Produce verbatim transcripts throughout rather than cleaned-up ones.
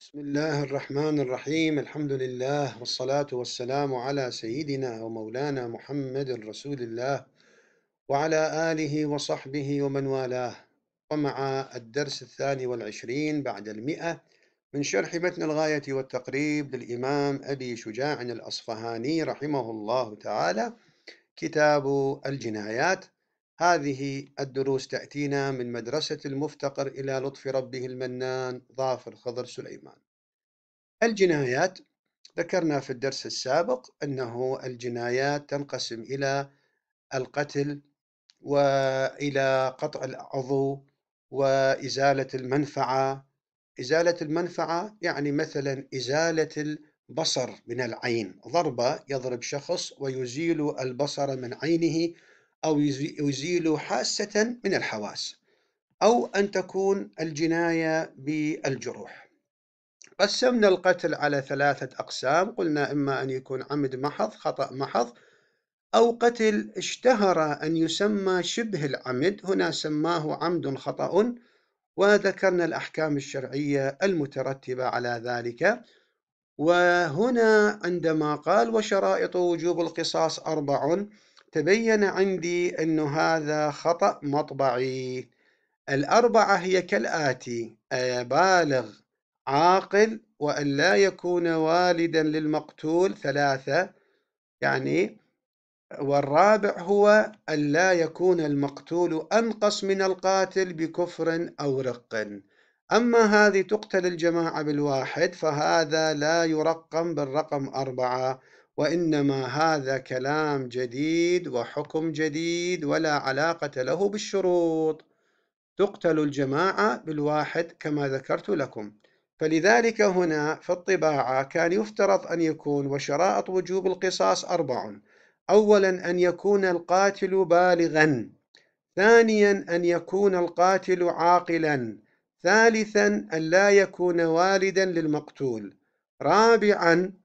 بسم الله الرحمن الرحيم. الحمد لله والصلاة والسلام على سيدنا ومولانا محمد رسول الله وعلى آله وصحبه ومن والاه، ومع الدرس الثاني والعشرين بعد المئة من شرح متن الغاية والتقريب للإمام أبي شجاع الأصفهاني رحمه الله تعالى، كتاب الجنايات. هذه الدروس تأتينا من مدرسة المفتقر إلى لطف ربه المنان ظافر خضر سليمان. الجنايات، ذكرنا في الدرس السابق أنه الجنايات تنقسم إلى القتل وإلى قطع العضو وإزالة المنفعة. إزالة المنفعة يعني مثلا إزالة البصر من العين، ضربة يضرب شخص ويزيل البصر من عينه أو يزيل حاسة من الحواس، أو أن تكون الجناية بالجروح. قسمنا القتل على ثلاثة أقسام، قلنا إما أن يكون عمد محض، خطأ محض، أو قتل اشتهر أن يسمى شبه العمد، هنا سماه عمد خطأ، وذكرنا الأحكام الشرعية المترتبة على ذلك. وهنا عندما قال وشرائط وجوب القصاص أربع، تبين عندي أن هذا خطأ مطبعي. الأربعة هي كالآتي: بالغ، عاقل، وأن لا يكون والدا للمقتول، ثلاثة يعني. والرابع هو أن لا يكون المقتول أنقص من القاتل بكفر أو رق. أما هذه تقتل الجماعة بالواحد، فهذا لا يرقم بالرقم أربعة، وإنما هذا كلام جديد وحكم جديد ولا علاقة له بالشروط. تقتل الجماعة بالواحد كما ذكرت لكم. فلذلك هنا في الطباعة كان يفترض أن يكون وشرائط وجوب القصاص أربع: أولا أن يكون القاتل بالغا، ثانيا أن يكون القاتل عاقلا، ثالثا أن لا يكون والدا للمقتول، رابعا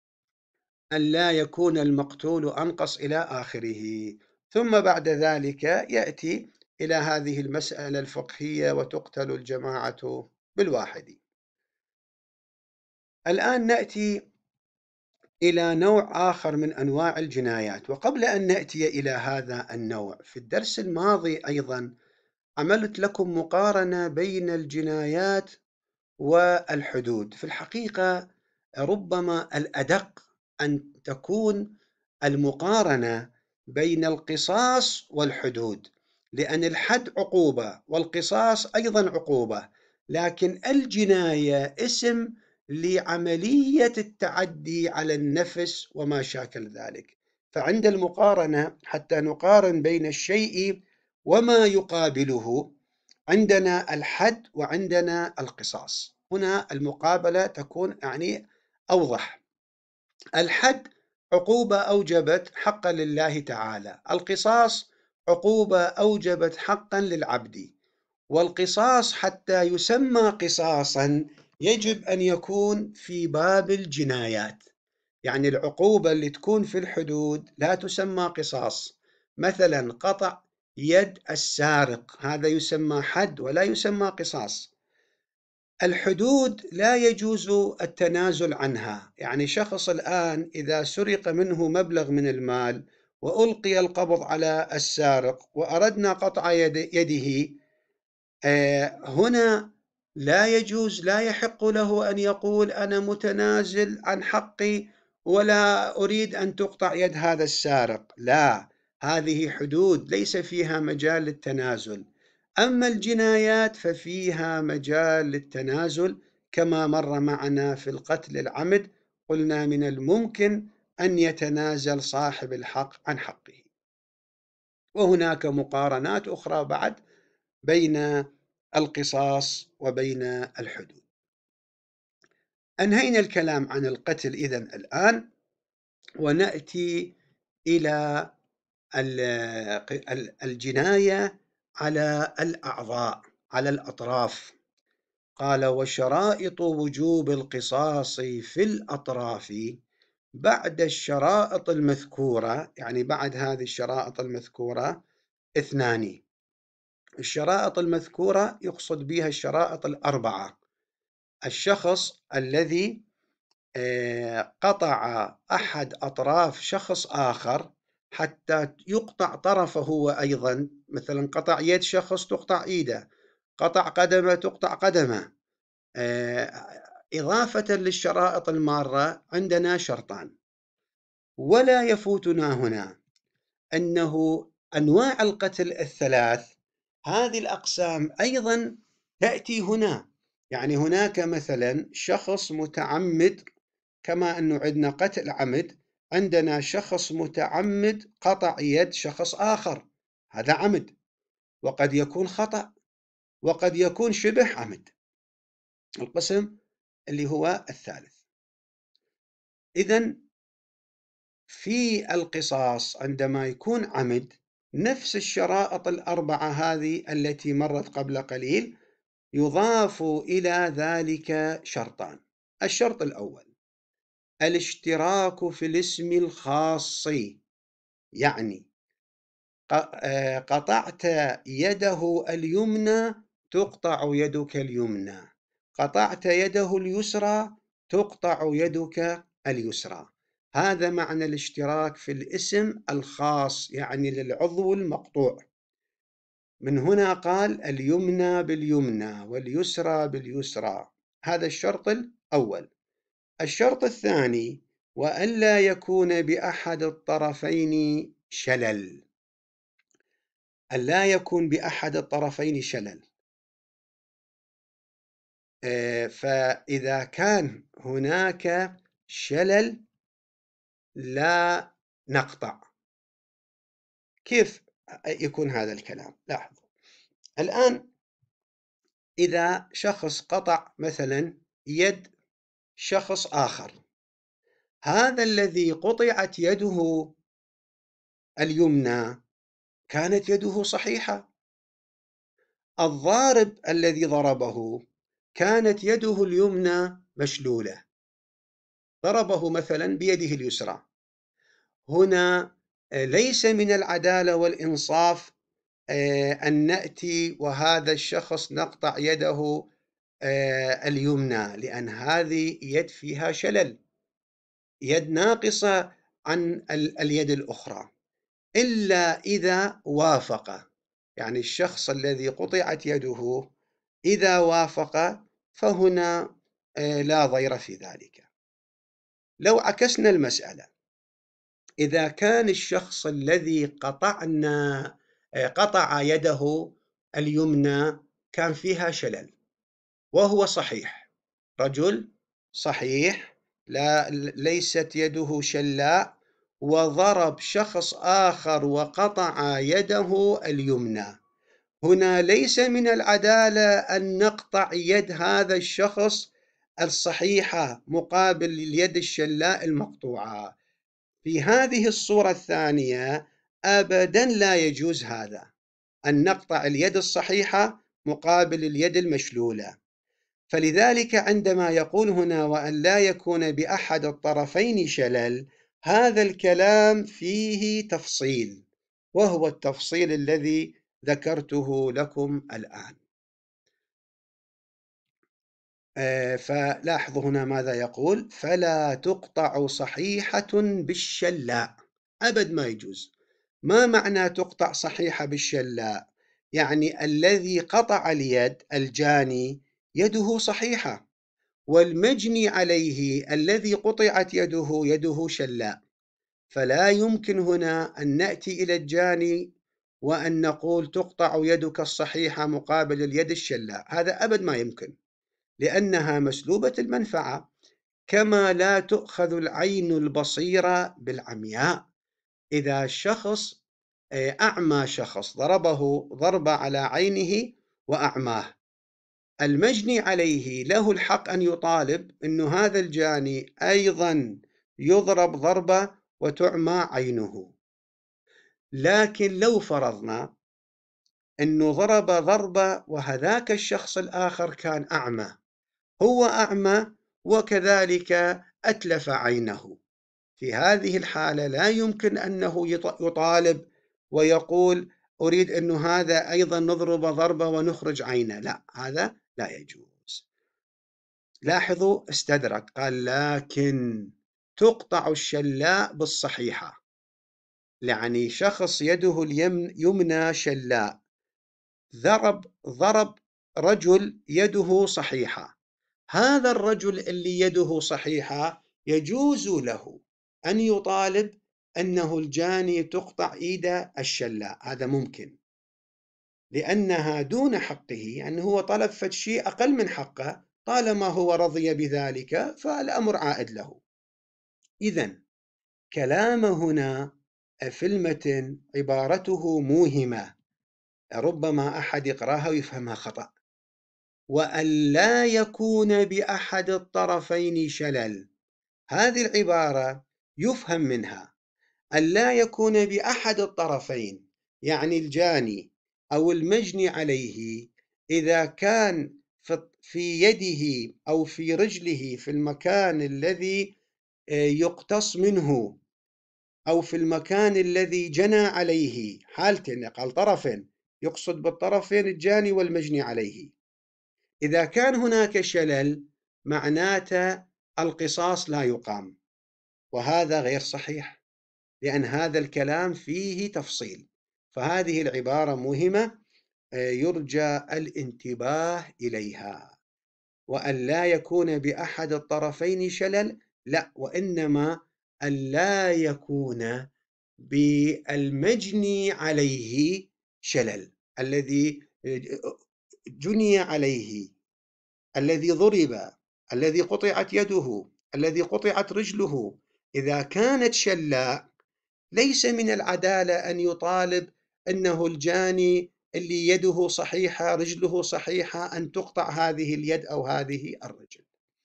أن لا يكون المقتول أنقص إلى آخره. ثم بعد ذلك يأتي إلى هذه المسألة الفقهية: وتقتل الجماعة بالواحد. الآن نأتي إلى نوع آخر من أنواع الجنايات. وقبل أن نأتي إلى هذا النوع، في الدرس الماضي أيضا عملت لكم مقارنة بين الجنايات والحدود. في الحقيقة ربما الأدق أن تكون المقارنة بين القصاص والحدود، لأن الحد عقوبة والقصاص أيضا عقوبة، لكن الجناية اسم لعملية التعدي على النفس وما شاكل ذلك. فعند المقارنة، حتى نقارن بين الشيء وما يقابله، عندنا الحد وعندنا القصاص. هنا المقابلة تكون يعني أوضح. الحد عقوبة أوجبت حقا لله تعالى، القصاص عقوبة أوجبت حقا للعبد. والقصاص حتى يسمى قصاصا يجب أن يكون في باب الجنايات، يعني العقوبة اللي تكون في الحدود لا تسمى قصاص. مثلا قطع يد السارق، هذا يسمى حد ولا يسمى قصاص. الحدود لا يجوز التنازل عنها، يعني شخص الآن إذا سرق منه مبلغ من المال وألقي القبض على السارق وأردنا قطع يد يده، آه هنا لا يجوز، لا يحق له أن يقول أنا متنازل عن حقي ولا أريد أن تقطع يد هذا السارق. لا، هذه حدود ليس فيها مجال للتنازل. أما الجنايات ففيها مجال للتنازل، كما مر معنا في القتل العمد، قلنا من الممكن أن يتنازل صاحب الحق عن حقه. وهناك مقارنات أخرى بعد بين القصاص وبين الحدود. أنهينا الكلام عن القتل إذن الآن، ونأتي إلى الجناية على الأعضاء، على الأطراف. قال وشرائط وجوب القصاص في الأطراف بعد الشرائط المذكورة، يعني بعد هذه الشرائط المذكورة اثنان. الشرائط المذكورة يقصد بها الشرائط الأربعة: الشخص الذي قطع أحد أطراف شخص آخر حتى يقطع طرفه هو أيضا، مثلا قطع يد شخص تقطع إيده، قطع قدمه تقطع قدمه. إضافة للشرائط المارة عندنا شرطان، ولا يفوتنا هنا أنه أنواع القتل الثلاث هذه الأقسام أيضا تأتي هنا. يعني هناك مثلا شخص متعمد، كما أنه عندنا قتل عمد، عندنا شخص متعمد قطع يد شخص آخر، هذا عمد، وقد يكون خطأ، وقد يكون شبه عمد، القسم اللي هو الثالث. إذن في القصاص عندما يكون عمد نفس الشرائط الأربعة هذه التي مرت قبل قليل، يضاف إلى ذلك شرطان. الشرط الأول الاشتراك في الاسم الخاص، يعني قطعت يده اليمنى تقطع يدك اليمنى، قطعت يده اليسرى تقطع يدك اليسرى. هذا معنى الاشتراك في الاسم الخاص، يعني للعضو المقطوع. من هنا قال اليمنى باليمنى واليسرى باليسرى. هذا الشرط الأول. الشرط الثاني وألا يكون بأحد الطرفين شلل، ألا يكون بأحد الطرفين شلل. فإذا كان هناك شلل لا نقطع. كيف يكون هذا الكلام؟ لاحظوا الآن، إذا شخص قطع مثلا يد شخص آخر، هذا الذي قطعت يده اليمنى كانت يده صحيحة، الضارب الذي ضربه كانت يده اليمنى مشلولة، ضربه مثلا بيده اليسرى. هنا ليس من العدالة والإنصاف أن نأتي وهذا الشخص نقطع يده اليمنى، لأن هذه يد فيها شلل، يد ناقصة عن اليد الأخرى، إلا إذا وافق. يعني الشخص الذي قطعت يده إذا وافق فهنا لا ضير في ذلك. لو عكسنا المسألة، إذا كان الشخص الذي قطعنا قطع يده اليمنى كان فيها شلل وهو صحيح، رجل صحيح لا ليست يده شلاء، وضرب شخص آخر وقطع يده اليمنى، هنا ليس من العدالة أن نقطع يد هذا الشخص الصحيحة مقابل اليد الشلاء المقطوعة. في هذه الصورة الثانية أبدا لا يجوز هذا، أن نقطع اليد الصحيحة مقابل اليد المشلولة. فلذلك عندما يقول هنا وأن لا يكون بأحد الطرفين شلل، هذا الكلام فيه تفصيل، وهو التفصيل الذي ذكرته لكم الآن. فلاحظوا هنا ماذا يقول: فلا تقطع صحيحة بالشلاء، أبد ما يجوز. ما معنى تقطع صحيحة بالشلاء؟ يعني الذي قطع اليد الجاني يده صحيحة، والمجني عليه الذي قطعت يده يده شلاء، فلا يمكن هنا أن نأتي إلى الجاني وأن نقول تقطع يدك الصحيحة مقابل اليد الشلاء، هذا أبد ما يمكن، لأنها مسلوبة المنفعة. كما لا تؤخذ العين البصيرة بالعمياء. إذا شخص أعمى شخص ضربه ضربة على عينه وأعماه، المجني عليه له الحق أن يطالب أن هذا الجاني أيضا يضرب ضربة وتعمى عينه. لكن لو فرضنا أنه ضرب ضربة وهذاك الشخص الآخر كان أعمى، هو أعمى وكذلك أتلف عينه، في هذه الحالة لا يمكن أنه يطالب ويقول أريد أن هذا أيضا نضرب ضربة ونخرج عينه، لا، هذا لا يجوز. لاحظوا استدرك، قال لكن تقطع الشلاء بالصحيحة، يعني شخص يده اليمنى شلاء ضرب ضرب رجل يده صحيحة، هذا الرجل اللي يده صحيحة يجوز له أن يطالب أنه الجاني تقطع إيده الشلاء، هذا ممكن، لأنها دون حقه، يعني هو طلب فد شيء أقل من حقه، طالما هو رضي بذلك فالأمر عائد له. إذن كلام هنا في المتن عبارته موهمة، ربما أحد يقرأها ويفهمها خطأ. وأن لا يكون بأحد الطرفين شلل، هذه العبارة يفهم منها أن لا يكون بأحد الطرفين، يعني الجاني أو المجني عليه إذا كان في يده أو في رجله في المكان الذي يقتص منه أو في المكان الذي جنى عليه، حالتين، قال طرفين، يقصد بالطرفين الجاني والمجني عليه. إذا كان هناك شلل معناته القصاص لا يقام، وهذا غير صحيح، لأن هذا الكلام فيه تفصيل، فهذه العبارة مهمة يرجى الانتباه إليها. وأن لا يكون بأحد الطرفين شلل، لا، وإنما أن لا يكون بالمجني عليه شلل، الذي جني عليه، الذي ضرب، الذي قطعت يده، الذي قطعت رجله، إذا كانت شلاء ليس من العدالة أن يطالب أنه الجاني اللي يده صحيحة رجله صحيحة أن تقطع هذه اليد أو هذه الرجل.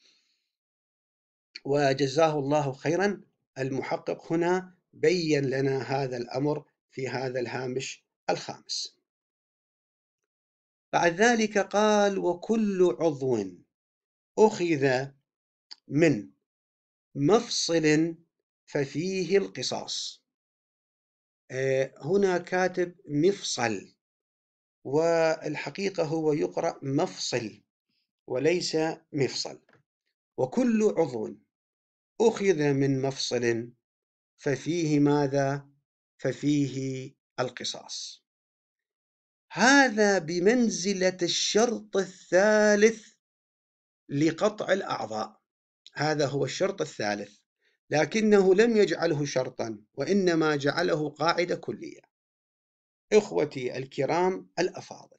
وجزاه الله خيرا، المحقق هنا بين لنا هذا الأمر في هذا الهامش الخامس. بعد ذلك قال: وكل عضو أخذ من مفصل ففيه القصاص. هنا كاتب مفصل، والحقيقة هو يقرأ مفصل وليس مفصل. وكل عضو أخذ من مفصل ففيه ماذا؟ ففيه القصاص. هذا بمنزلة الشرط الثالث لقطع الأعضاء، هذا هو الشرط الثالث، لكنه لم يجعله شرطا، وإنما جعله قاعدة كلية. إخوتي الكرام الأفاضل،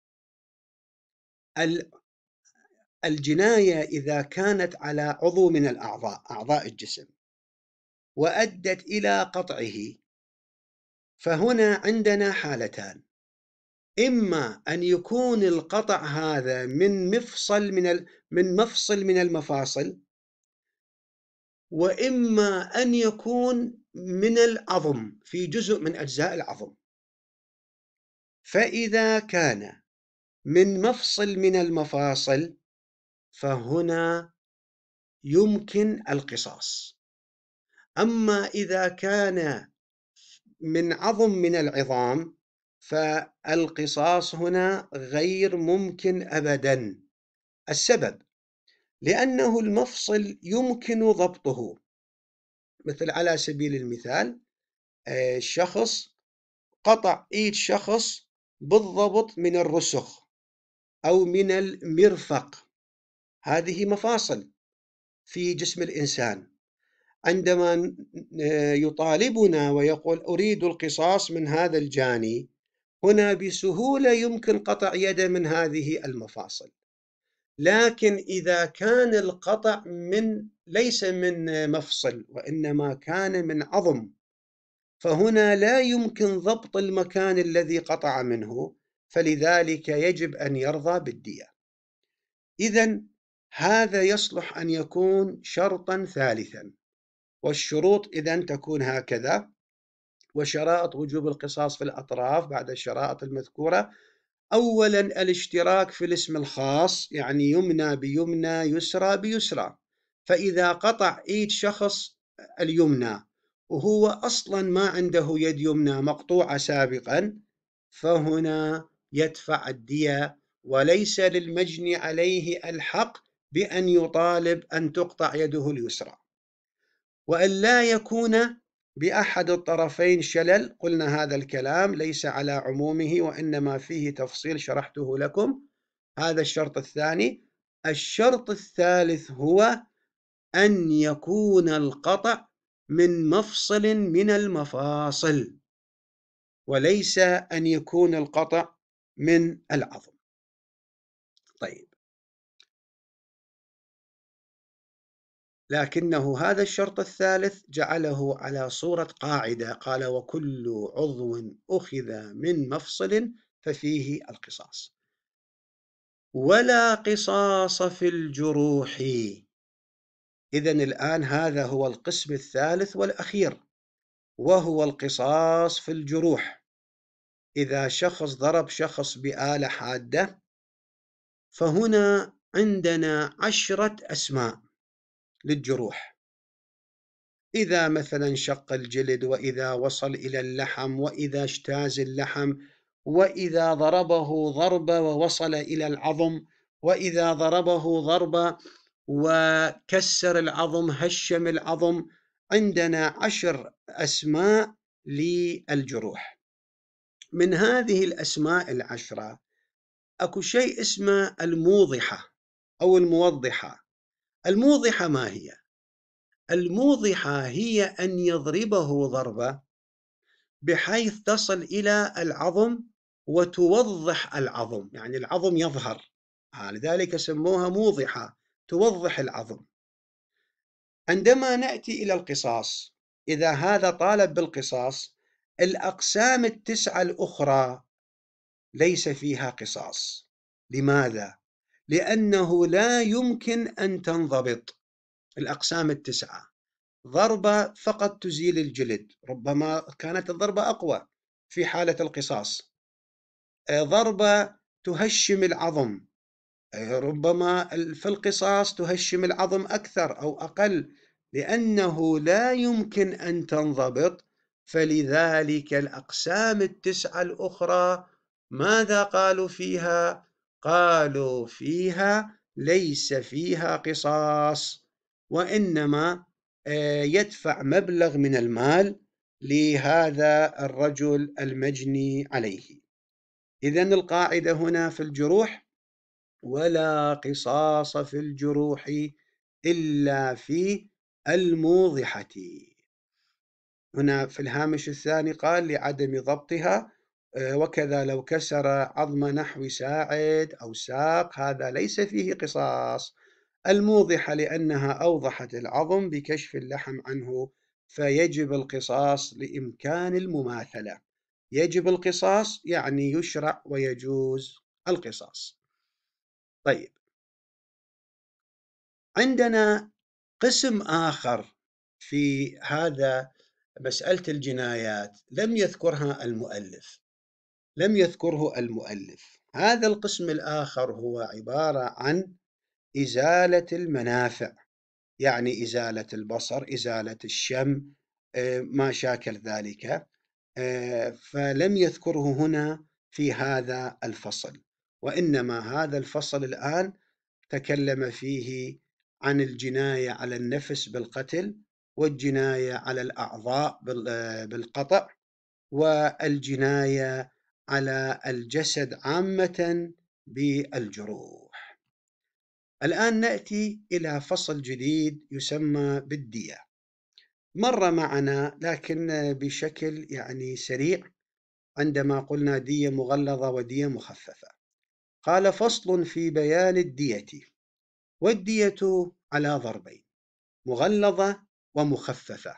الجناية إذا كانت على عضو من الأعضاء، أعضاء الجسم، وأدت إلى قطعه، فهنا عندنا حالتان: إما أن يكون القطع هذا من مفصل من من مفصل من المفاصل، وإما أن يكون من العظم، في جزء من أجزاء العظم. فإذا كان من مفصل من المفاصل فهنا يمكن القصاص، أما إذا كان من عظم من العظام فالقصاص هنا غير ممكن أبدا. السبب لأنه المفصل يمكن ضبطه، مثل على سبيل المثال الشخص قطع إيد شخص بالضبط من الرسغ أو من المرفق، هذه مفاصل في جسم الإنسان. عندما يطالبنا ويقول أريد القصاص من هذا الجاني، هنا بسهولة يمكن قطع يده من هذه المفاصل. لكن إذا كان القطع من ليس من مفصل وإنما كان من عظم، فهنا لا يمكن ضبط المكان الذي قطع منه، فلذلك يجب أن يرضى بالدية. إذن هذا يصلح أن يكون شرطا ثالثا، والشروط إذن تكون هكذا: وشرائط وجوب القصاص في الأطراف بعد الشرائط المذكورة: أولا الاشتراك في الاسم الخاص، يعني يمنى بيمنى يسرى بيسرى، فإذا قطع إيد شخص اليمنى وهو أصلا ما عنده يد يمنى مقطوعة سابقا، فهنا يدفع الدية، وليس للمجني عليه الحق بأن يطالب أن تقطع يده اليسرى، وأن لا يكون بأحد الطرفين شلل. قلنا هذا الكلام ليس على عمومه وإنما فيه تفصيل شرحته لكم. هذا الشرط الثاني. الشرط الثالث هو أن يكون القطع من مفصل من المفاصل، وليس أن يكون القطع من العظم. طيب، لكنه هذا الشرط الثالث جعله على صورة قاعدة، قال: وكل عضو أخذ من مفصل ففيه القصاص، ولا قصاص في الجروح. إذن الآن هذا هو القسم الثالث والأخير، وهو القصاص في الجروح. إذا شخص ضرب شخص بآلة حادة، فهنا عندنا عشرة أسماء للجروح. إذا مثلا شق الجلد، وإذا وصل إلى اللحم، وإذا اجتاز اللحم، وإذا ضربه ضربة ووصل إلى العظم، وإذا ضربه ضربة وكسر العظم، هشم العظم. عندنا عشر أسماء للجروح. من هذه الأسماء العشرة أكو شيء اسمه الموضحة أو الموضحة. الموضحة ما هي؟ الموضحة هي أن يضربه ضربة بحيث تصل إلى العظم وتوضح العظم، يعني العظم يظهر، لذلك سموها موضحة، توضح العظم. عندما نأتي إلى القصاص، إذا هذا طالب بالقصاص، الأقسام التسعة الأخرى ليس فيها قصاص. لماذا؟ لأنه لا يمكن أن تنضبط الأقسام التسعة. ضربة فقط تزيل الجلد، ربما كانت الضربة أقوى في حالة القصاص. ضربة تهشم العظم، ربما في القصاص تهشم العظم أكثر أو أقل، لأنه لا يمكن أن تنضبط. فلذلك الأقسام التسعة الأخرى ماذا قالوا فيها؟ قالوا فيها ليس فيها قصاص، وإنما يدفع مبلغ من المال لهذا الرجل المجني عليه. إذن القاعدة هنا في الجروح: ولا قصاص في الجروح إلا في الموضحة. هنا في الهامش الثاني قال: لعدم ضبطها، وكذا لو كسر عظم نحو ساعد أو ساق، هذا ليس فيه قصاص. الموضحة لأنها أوضحت العظم بكشف اللحم عنه، فيجب القصاص لإمكان المماثلة. يجب القصاص يعني يشرع ويجوز القصاص. طيب، عندنا قسم آخر في هذا مسألة الجنايات لم يذكرها المؤلف، لم يذكره المؤلف. هذا القسم الآخر هو عبارة عن إزالة المنافع، يعني إزالة البصر، إزالة الشم، ما شاكل ذلك. فلم يذكره هنا في هذا الفصل، وإنما هذا الفصل الآن تكلم فيه عن الجناية على النفس بالقتل، والجناية على الأعضاء بالقطع، والجناية على الجسد عامة بالجروح. الآن نأتي إلى فصل جديد يسمى بالدية. مر معنا لكن بشكل يعني سريع عندما قلنا دية مغلظة ودية مخففة. قال: فصل في بيان الدية. والدية على ضربين: مغلظة ومخففة.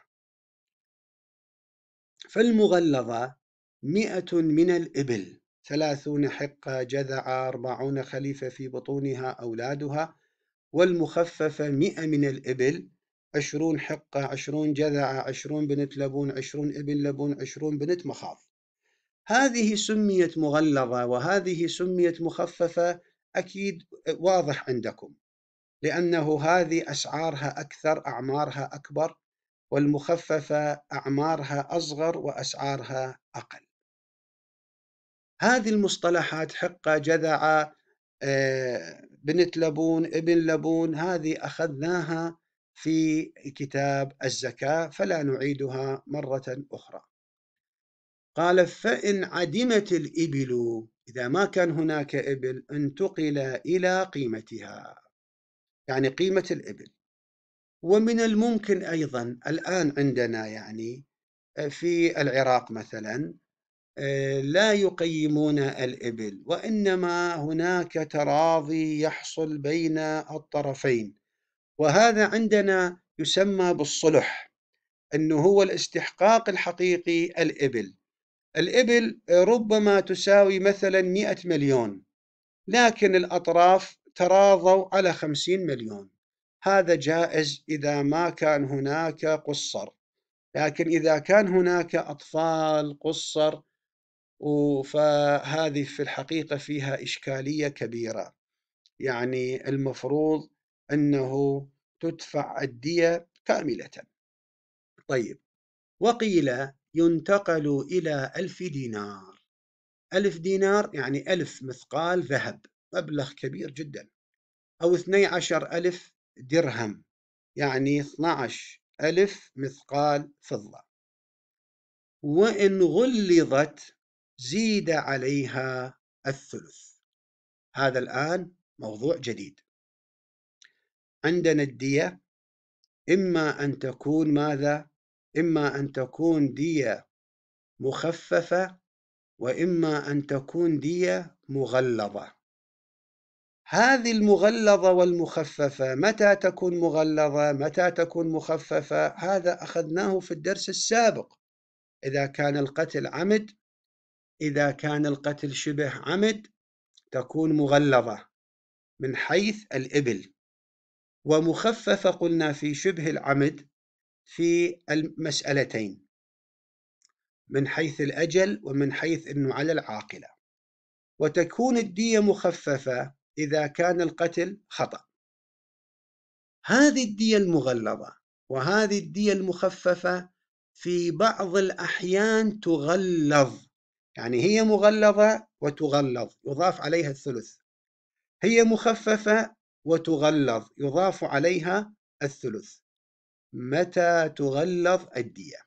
فالمغلظة مئة من الإبل، ثلاثون حقة جذعة، أربعون خليفة في بطونها أولادها. والمخففة مئة من الإبل، عشرون حقة، عشرون جذعة، عشرون بنت لبون، عشرون ابن لبون، عشرون بنت مخاض. هذه سميت مغلظة وهذه سميت مخففة، أكيد واضح عندكم، لأنه هذه أسعارها أكثر، أعمارها أكبر، والمخففة أعمارها أصغر وأسعارها أقل. هذه المصطلحات حقة، جذعة، بنت لبون، ابن لبون، هذه أخذناها في كتاب الزكاة فلا نعيدها مرة أخرى. قال: فإن عدمت الإبل، إذا ما كان هناك إبل انتقل إلى قيمتها، يعني قيمة الإبل. ومن الممكن أيضا الآن عندنا يعني في العراق مثلا لا يقيمون الإبل، وإنما هناك تراضي يحصل بين الطرفين، وهذا عندنا يسمى بالصلح، أنه هو الاستحقاق الحقيقي الإبل. الإبل ربما تساوي مثلا مئة مليون، لكن الأطراف تراضوا على خمسين مليون. هذا جائز إذا ما كان هناك قصر، لكن إذا كان هناك أطفال قصر فهذه في الحقيقة فيها إشكالية كبيرة، يعني المفروض أنه تدفع الدية كاملة. طيب، وقيل ينتقل إلى ألف دينار. ألف دينار يعني ألف مثقال ذهب، مبلغ كبير جدا، أو اثني عشر ألف درهم، يعني اثني عشر ألف مثقال فضة. وإن غلظت زيد عليها الثلث. هذا الآن موضوع جديد. عندنا الدية إما أن تكون ماذا؟ إما أن تكون دية مخففة، وإما أن تكون دية مغلظة. هذه المغلظة والمخففة متى تكون مغلظة؟ متى تكون مخففة؟ هذا أخذناه في الدرس السابق. إذا كان القتل عمد، إذا كان القتل شبه عمد تكون مغلظة من حيث الإبل، ومخففة قلنا في شبه العمد في المسألتين، من حيث الأجل ومن حيث أنه على العاقلة. وتكون الدية مخففة إذا كان القتل خطأ. هذه الدية المغلظة وهذه الدية المخففة في بعض الأحيان تغلظ، يعني هي مغلظة وتغلظ يضاف عليها الثلث، هي مخففة وتغلظ يضاف عليها الثلث. متى تغلظ الدية؟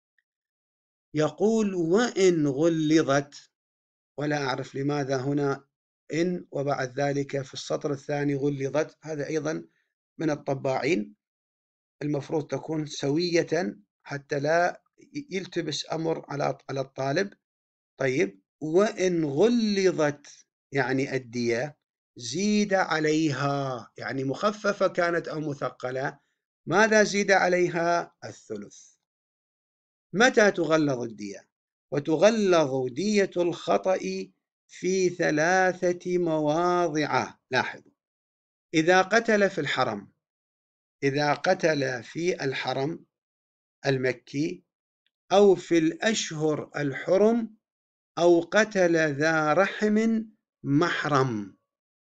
يقول: وإن غلظت، ولا أعرف لماذا هنا إن وبعد ذلك في السطر الثاني غلظت، هذا أيضا من الطباعين، المفروض تكون سوية حتى لا يلتبس أمر على الطالب. طيب، وإن غلظت يعني الدية زيد عليها، يعني مخففة كانت أو مثقلة، ماذا زيد عليها؟ الثلث. متى تغلظ الدية؟ وتغلظ دية الخطأ في ثلاثة مواضع. لاحظوا: إذا قتل في الحرم، إذا قتل في الحرم المكي، أو في الأشهر الحرم، أو قتل ذا رحم محرم.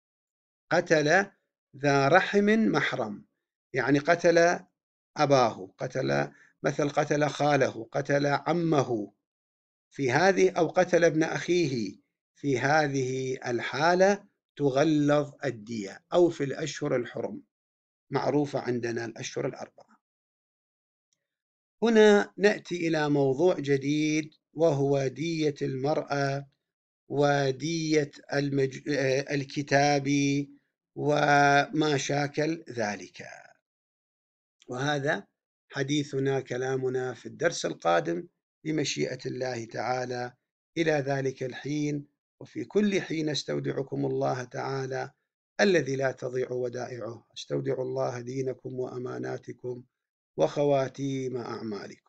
قتل ذا رحم محرم يعني قتل أباه، قتل مثل قتل خاله، قتل عمه في هذه، أو قتل ابن أخيه، في هذه الحالة تغلظ الدية. أو في الأشهر الحرم، معروفة عندنا الأشهر الأربعة. هنا نأتي إلى موضوع جديد، وهو دية المرأة ودية المج... الكتاب وما شاكل ذلك. وهذا حديثنا كلامنا في الدرس القادم بمشيئة الله تعالى. إلى ذلك الحين وفي كل حين استودعكم الله تعالى الذي لا تضيع ودائعه. استودع الله دينكم وأماناتكم وخواتيم أعمالكم.